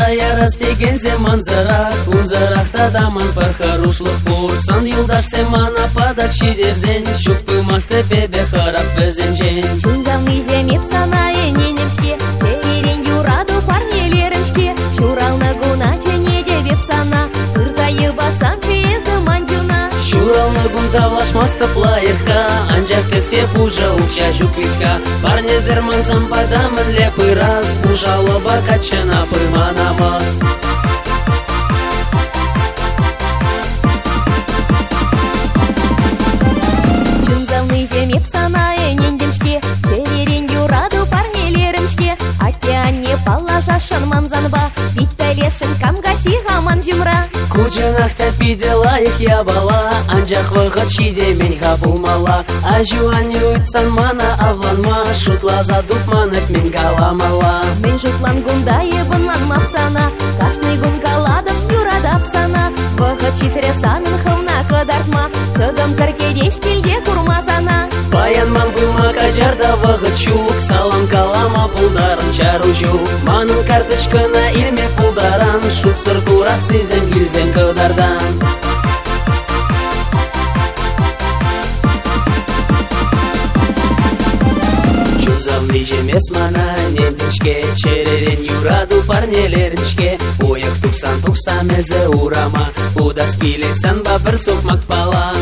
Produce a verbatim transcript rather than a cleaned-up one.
ярас тегензе манзара, унзарахта даман пар хорошлық борсан, юлдашсе мана падак шидерзен, шупы масты бебе харап безен жен. Чунзамны жемеп санае ненемшке, черерен юраду парнелерімшке, шуралны гуна чене дебеп сана, ырзайы басан чиезы манжуна. Шуралны гун тавлашмасты плайырха, анжақ кесе пужа уча жупичка, парне зерман сампадамын лепы раз, пужалы бакачына пыманамыз. Чунзамны жемеп санае нендемшке, черерен юраду парнелерімшке, атяне палажашын манзанба, биттелешін камгати гаман жумра. Кучынақта пидела их я бала, анжақ вғыт шиде мен хапылмала, а жуан юйтсан мана авланма, шутла задупманып мен каламала. Мен шутлан гундайы бынлан мапсана, кашный гун каладып юрадап сана, вғыт читре санын хывна кыдартма, чыгым зіркедеш келде курмазана. Баян ман бұйма кажарда вғыт шук, салам калама пулдарын чару жук, манын карточкына илме пулдаран, шут сыр тура сезен келзен кыдардан. Чунзамны жемес мана нендіншке, черерен юраду парнелеріншке, ойық тұқсан тұқсан мәзі урама, удас келетсан ба бір соқмақ фала.